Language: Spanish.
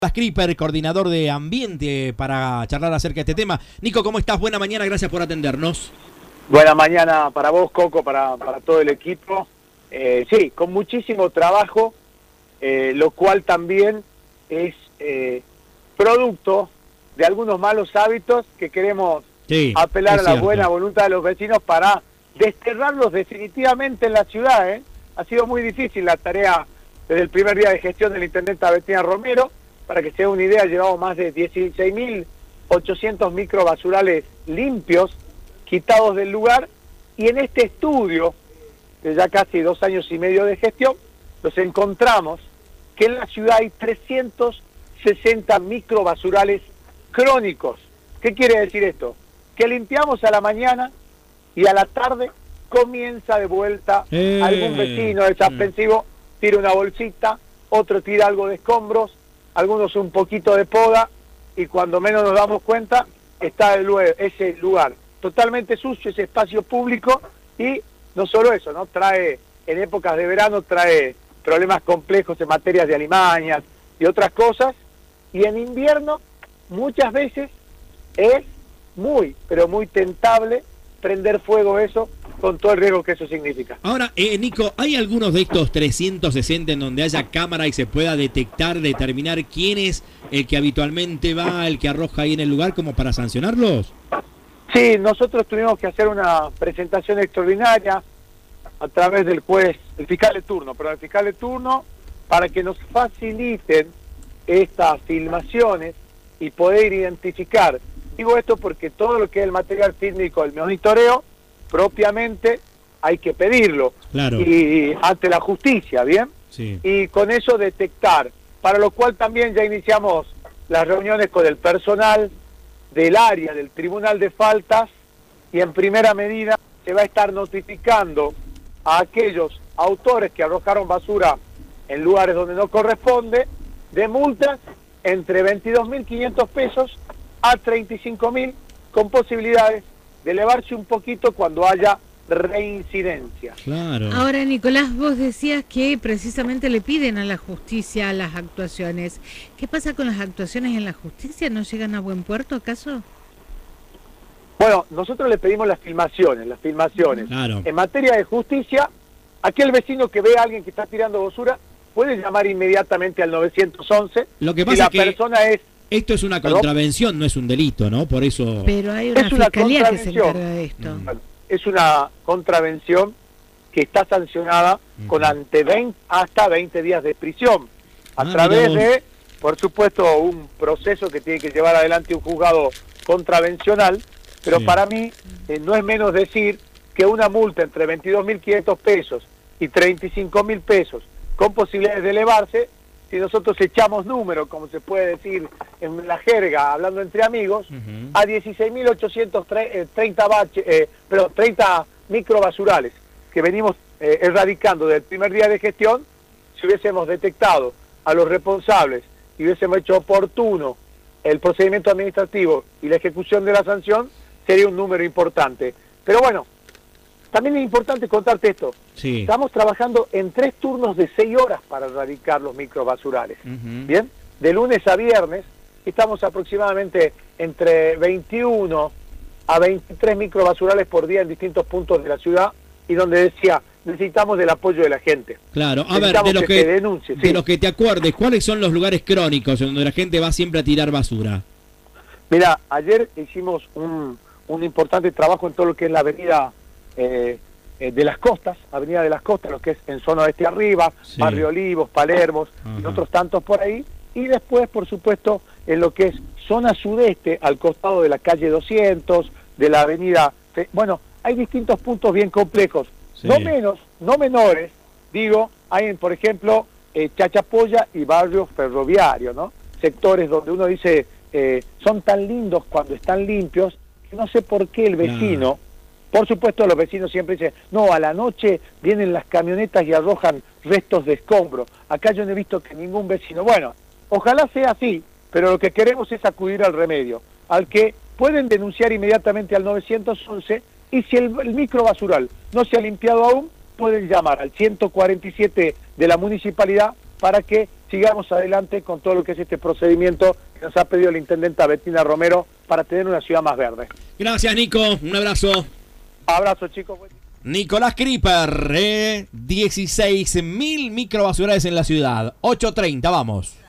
Skriper, coordinador de ambiente, para charlar acerca de este tema. Nico, ¿cómo estás? Buena mañana, gracias por atendernos. Buena mañana para vos, Coco, para todo el equipo. Sí, con muchísimo trabajo, lo cual también es producto de algunos malos hábitos que queremos apelar a la buena voluntad de los vecinos para desterrarlos definitivamente en la ciudad. Ha sido muy difícil la tarea desde el primer día de gestión del intendente Bettina Romero. Para que se dé una idea, llevamos más de 16.800 microbasurales limpios, quitados del lugar, y en este estudio, de ya casi 2 años y medio de gestión, nos encontramos que en la ciudad hay 360 microbasurales crónicos. ¿Qué quiere decir esto? Que limpiamos a la mañana y a la tarde comienza de vuelta algún vecino desaprensivo, tira una bolsita, otro tira algo de escombros, algunos un poquito de poda, y cuando menos nos damos cuenta está ese lugar totalmente sucio, ese espacio público. Y no solo eso, ¿no? Trae, en épocas de verano, trae problemas complejos en materias de alimañas y otras cosas, y en invierno muchas veces es muy, pero muy tentable prender fuego eso, con todo el riesgo que eso significa. Ahora, Nico, ¿hay algunos de estos 360 en donde haya cámara y se pueda detectar, determinar quién es el que habitualmente va, el que arroja ahí en el lugar, como para sancionarlos? Sí, nosotros tuvimos que hacer una presentación extraordinaria a través del juez, el fiscal de turno, para que nos faciliten estas filmaciones y poder identificar. Digo esto porque todo lo que es el material fílmico, el monitoreo, propiamente hay que pedirlo, claro, y ante la justicia, ¿bien? Sí. Y con eso detectar, para lo cual también ya iniciamos las reuniones con el personal del área del Tribunal de Faltas, y en primera medida se va a estar notificando a aquellos autores que arrojaron basura en lugares donde no corresponde, de multas entre 22.500 pesos a 35.000, con posibilidades de elevarse un poquito cuando haya reincidencia. Claro. Ahora, Nicolás, vos decías que precisamente le piden a la justicia las actuaciones. ¿Qué pasa con las actuaciones en la justicia? ¿No llegan a buen puerto, acaso? Bueno, nosotros le pedimos las filmaciones. Claro. En materia de justicia, aquel vecino que ve a alguien que está tirando basura puede llamar inmediatamente al 911. Lo que pasa si la es que persona es... Esto es una contravención, no es un delito, ¿no? Por eso... Pero hay una fiscalía que se encarga de esto. Es una contravención que está sancionada con hasta 20 días de prisión, a través de, por supuesto, un proceso que tiene que llevar adelante un juzgado contravencional, pero sí, para mí no es menos decir que una multa entre 22.500 pesos y 35.000 pesos, con posibilidades de elevarse, si nosotros echamos número, como se puede decir en la jerga, hablando entre amigos, a 16.830 30 microbasurales que venimos erradicando desde el primer día de gestión. Si hubiésemos detectado a los responsables y hubiésemos hecho oportuno el procedimiento administrativo y la ejecución de la sanción, sería un número importante. Pero bueno, también es importante contarte esto. Sí. Estamos trabajando en 3 turnos de 6 horas para erradicar los microbasurales. Bien, de lunes a viernes estamos aproximadamente entre 21 a 23 microbasurales por día en distintos puntos de la ciudad, y donde decía, necesitamos del apoyo de la gente. Claro, a ver, de los que te acuerdes, ¿cuáles son los lugares crónicos en donde la gente va siempre a tirar basura? Mira, ayer hicimos un importante trabajo en todo lo que es la avenida de las Costas, Avenida de las Costas, lo que es en zona oeste arriba, sí, Barrio Olivos, Palermos, y otros tantos por ahí, y después, por supuesto, en lo que es zona sudeste, al costado de la calle 200, de la avenida... Bueno, hay distintos puntos bien complejos, sí, no menores, digo, hay, por ejemplo, Chachapoya y Barrio Ferroviario, ¿no? Sectores donde uno dice, son tan lindos cuando están limpios, que no sé por qué el vecino... Por supuesto, los vecinos siempre dicen, no, a la noche vienen las camionetas y arrojan restos de escombro. Acá yo no he visto que ningún vecino... Bueno, ojalá sea así, pero lo que queremos es acudir al remedio, al que pueden denunciar inmediatamente al 911, y si el microbasural no se ha limpiado aún, pueden llamar al 147 de la municipalidad para que sigamos adelante con todo lo que es este procedimiento que nos ha pedido la intendenta Bettina Romero para tener una ciudad más verde. Gracias, Nico. Un abrazo. Abrazo, chicos. Nicolás Kriper, 16.000 microbasurales en la ciudad. 8:30, vamos.